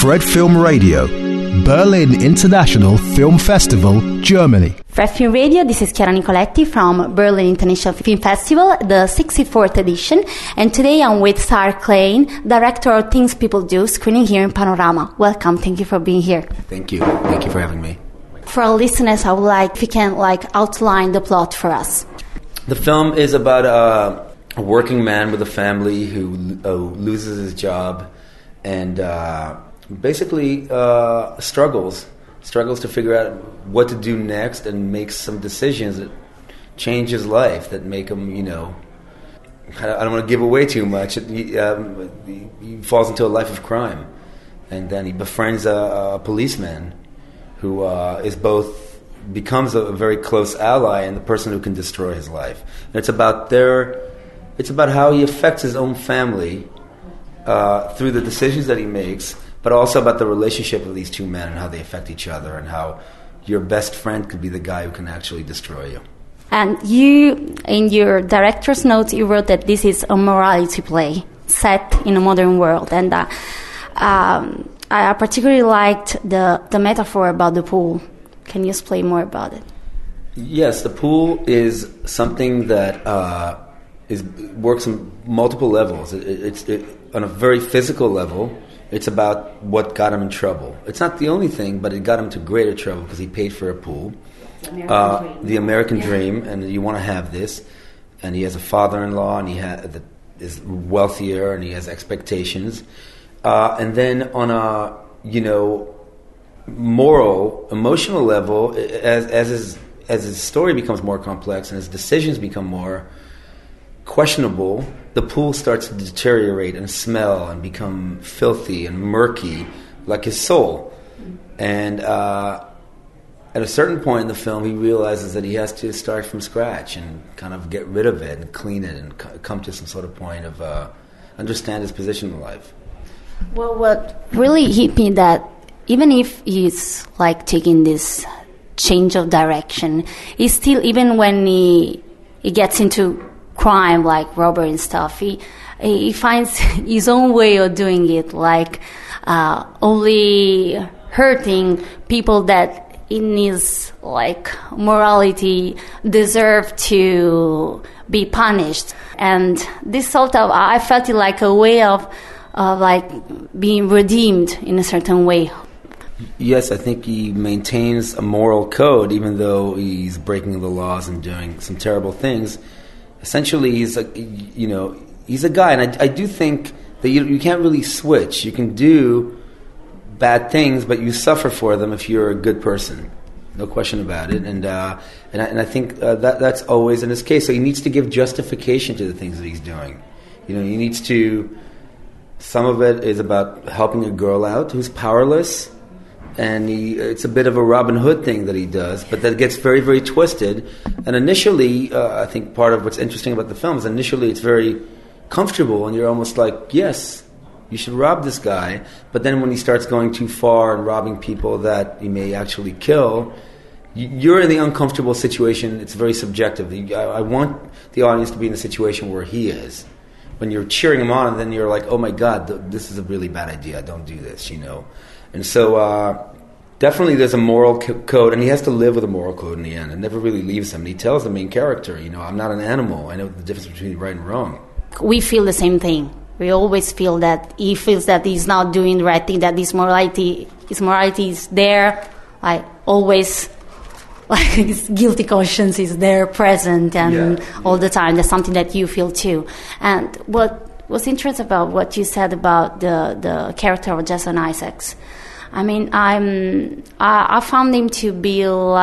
Fred Film Radio, Berlin International Film Festival, Germany. Fred Film Radio, this is Chiara Nicoletti from Berlin International Film Festival, the 64th edition, and today I'm with Sarah Klein, director of Things People Do, screening here in Panorama. Welcome, thank you for being here. Thank you for having me. For our listeners, I would like, if you can outline the plot for us. The film is about a working man with a family who loses his job and basically struggles to figure out what to do next and makes some decisions that change his life, that make him, I don't want to give away too much. He falls into a life of crime, and then he befriends a policeman who becomes a very close ally and the person who can destroy his life. And it's about how he affects his own family through the decisions that he makes, but also about the relationship of these two men and how they affect each other, and how your best friend could be the guy who can actually destroy you. And you, in your director's notes, you wrote that this is a morality play set in a modern world. And I particularly liked the metaphor about the pool. Can you explain more about it? Yes, the pool is something that works on multiple levels. It's on a very physical level. It's about what got him in trouble. It's not the only thing, but it got him to greater trouble because he paid for a pool. The American dream, and you want to have this. And he has a father-in-law, and that is wealthier, and he has expectations. And then on a moral, emotional level, as his story becomes more complex and his decisions become more questionable, the pool starts to deteriorate and smell and become filthy and murky, like his soul. And at a certain point in the film, he realizes that he has to start from scratch and kind of get rid of it and clean it and come to some sort of point of understand his position in life. Well, what really hit me that even if he's taking this change of direction, he's still, even when he gets into crime like robbery and stuff, he finds his own way of doing it, only hurting people that in his morality deserve to be punished. And this sort of, I felt it like a way of being redeemed in a certain way. Yes, I think he maintains a moral code, even though he's breaking the laws and doing some terrible things. Essentially, he's a guy, and I do think that you can't really switch. You can do bad things, but you suffer for them if you're a good person. No question about it. And I think that's always in his case. So he needs to give justification to the things that he's doing. He needs to. Some of it is about helping a girl out who's powerless. And it's a bit of a Robin Hood thing that he does, but that gets very, very twisted. And initially, I think part of what's interesting about the film is initially it's very comfortable, and you're almost like, yes, you should rob this guy. But then when he starts going too far and robbing people that he may actually kill, you're in the uncomfortable situation. It's very subjective. I want the audience to be in the situation where he is. When you're cheering him on, and then you're like, oh my God, this is a really bad idea. Don't do this, And so definitely there's a moral code, and he has to live with a moral code in the end. It never really leaves him. And he tells the main character, I'm not an animal. I know the difference between right and wrong. We feel the same thing. We always feel that he feels that he's not doing the right thing, that his morality is there, always, his guilty conscience is there, present, and all the time. That's something that you feel too. And what was interesting about what you said about the character of Jason Isaacs, I mean, I found him to be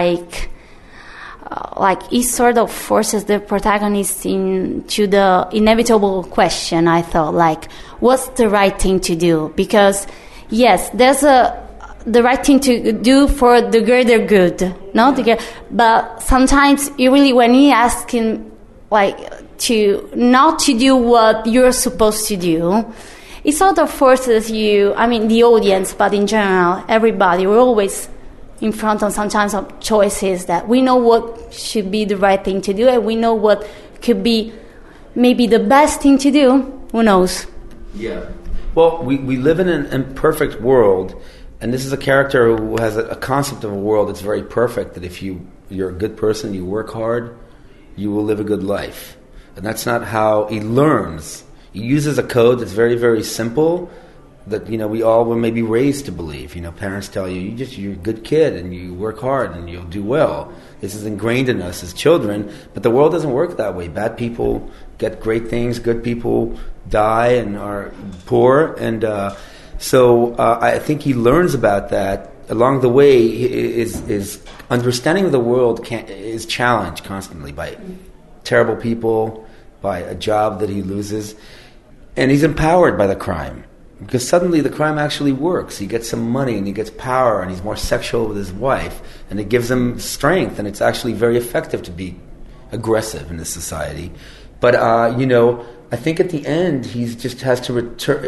he sort of forces the protagonist into the inevitable question. I thought, what's the right thing to do? Because yes, there's the right thing to do for the greater good, no? But sometimes when he asks him to not to do what you're supposed to do, it sort of forces you, the audience, but in general, everybody, we're always in front of sometimes of choices that we know what should be the right thing to do, and we know what could be maybe the best thing to do. Who knows? Yeah. Well, we live in an imperfect world, and this is a character who has a concept of a world that's very perfect, that if you're a good person, you work hard, you will live a good life. And that's not how he learns. He uses a code that's very, very simple, that, we all were maybe raised to believe. Parents tell you, you're a good kid and you work hard and you'll do well. This is ingrained in us as children, but the world doesn't work that way. Bad people get great things, good people die and are poor, and so I think he learns about that. Along the way, his understanding of the world is challenged constantly by terrible people, by a job that he loses, and he's empowered by the crime. Because suddenly the crime actually works. He gets some money and he gets power and he's more sexual with his wife, and it gives him strength, and it's actually very effective to be aggressive in this society. But, I think at the end he just has to return,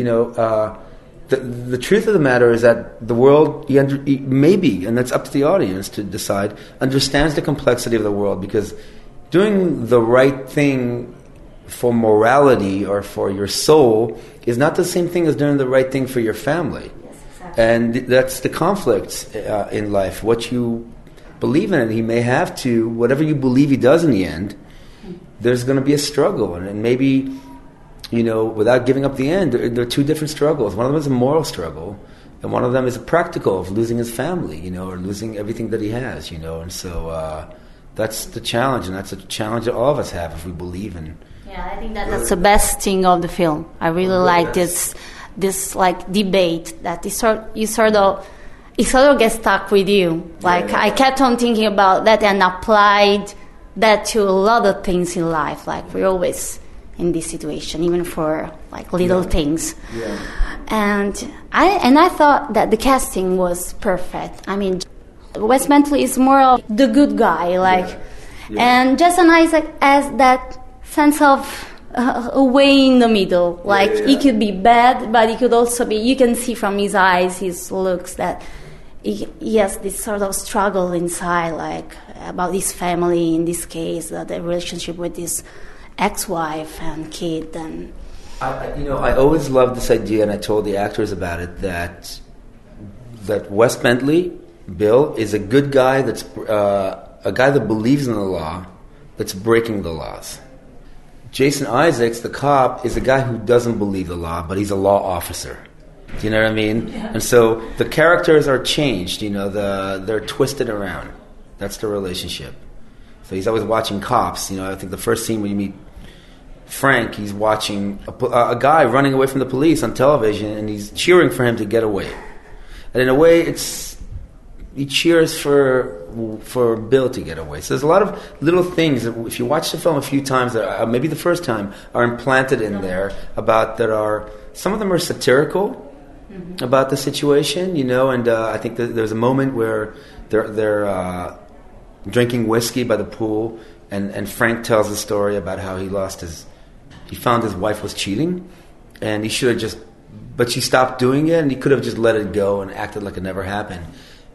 the truth of the matter is that the world, he maybe, and that's up to the audience to decide, understands the complexity of the world, because doing the right thing for morality or for your soul is not the same thing as doing the right thing for your family. Yes, exactly. And that's the conflict in life. What you believe in, he may have to, whatever you believe he does in the end, there's going to be a struggle. And maybe, without giving up the end, there are two different struggles. One of them is a moral struggle, and one of them is a practical, of losing his family, or losing everything that he has, and so that's the challenge, and that's a challenge that all of us have if we believe in. Yeah, I think that's the best thing of the film. I really like this like debate that it sort of gets stuck with you. Like I kept on thinking about that and applied that to a lot of things in life. Like we're always in this situation, even for like little things. Yeah. And I thought that the casting was perfect. I mean, Wes Bentley is more of the good guy, like, and Jason Isaac has that sense of a way in the middle. Like he could be bad, but he could also be. You can see from his eyes, his looks, that he has this sort of struggle inside, like about his family. In this case, the relationship with his ex-wife and kid. And I always loved this idea, and I told the actors about it, that Wes Bentley, Bill, is a good guy. That's a guy that believes in the law, that's breaking the laws. Jason Isaacs, the cop, is a guy who doesn't believe the law, but he's a law officer. Do you know what I mean? Yeah. And so the characters are changed. They're twisted around. That's the relationship. So he's always watching cops. I think the first scene when you meet Frank, he's watching a guy running away from the police on television, and he's cheering for him to get away. And in a way, he cheers for Bill to get away. So there's a lot of little things that, if you watch the film a few times, that maybe the first time, are implanted in there some of them are satirical about the situation, and I think that there's a moment where they're drinking whiskey by the pool, and Frank tells the story about how he found his wife was cheating, and he should have but she stopped doing it, and he could have just let it go and acted like it never happened.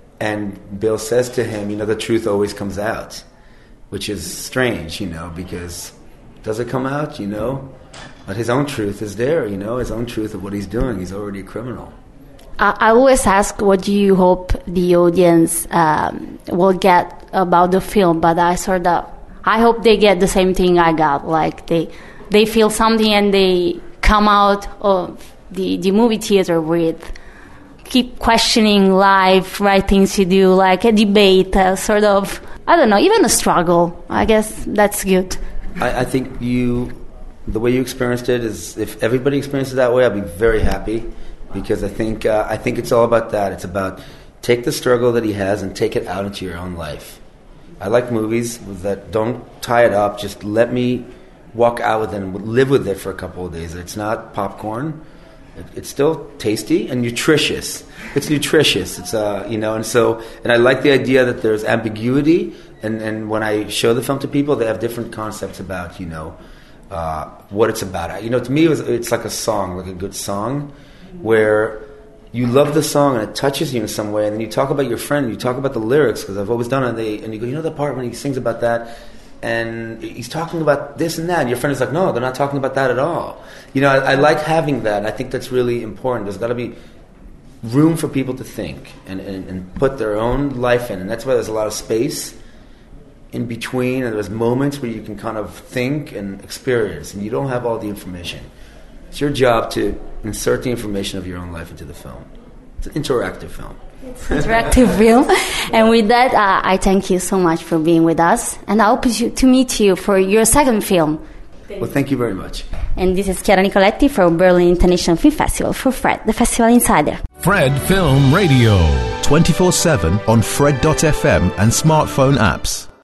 And Bill says to him, the truth always comes out, which is strange, because does it come out, But his own truth is there, his own truth of what he's doing. He's already a criminal. I always ask, what do you hope the audience will get about the film? But I hope they get the same thing I got. Like they feel something and they come out of the movie theater with keep questioning life, right things to do, like a debate, sort of, I don't know, even a struggle. I guess that's good. I think the way you experienced it is, if everybody experienced it that way, I'd be very happy, because I think it's all about that. It's about take the struggle that he has and take it out into your own life. I like movies that don't tie it up. Just let me walk out with it and live with it for a couple of days. It's not popcorn. It's still tasty and nutritious. It's nutritious. It's and I like the idea that there's ambiguity. And when I show the film to people, they have different concepts about what it's about. To me, it's like a song, like a good song, where you love the song and it touches you in some way, and then you talk about your friend, and you talk about the lyrics, because I've always done it, and you go, the part when he sings about that, and he's talking about this and that, and your friend is like, no, they're not talking about that at all. You know, I like having that. I think that's really important. There's got to be room for people to think and put their own life in, and that's why there's a lot of space in between, and there's moments where you can kind of think and experience, and you don't have all the information. It's your job to insert the information of your own life into the film. It's an interactive film. It's an interactive film. And with that, I thank you so much for being with us, and I hope to meet you for your second film. Well, thank you very much. And this is Chiara Nicoletti from Berlin International Film Festival for Fred, the Festival Insider. Fred Film Radio. 24/7 on Fred.fm and smartphone apps.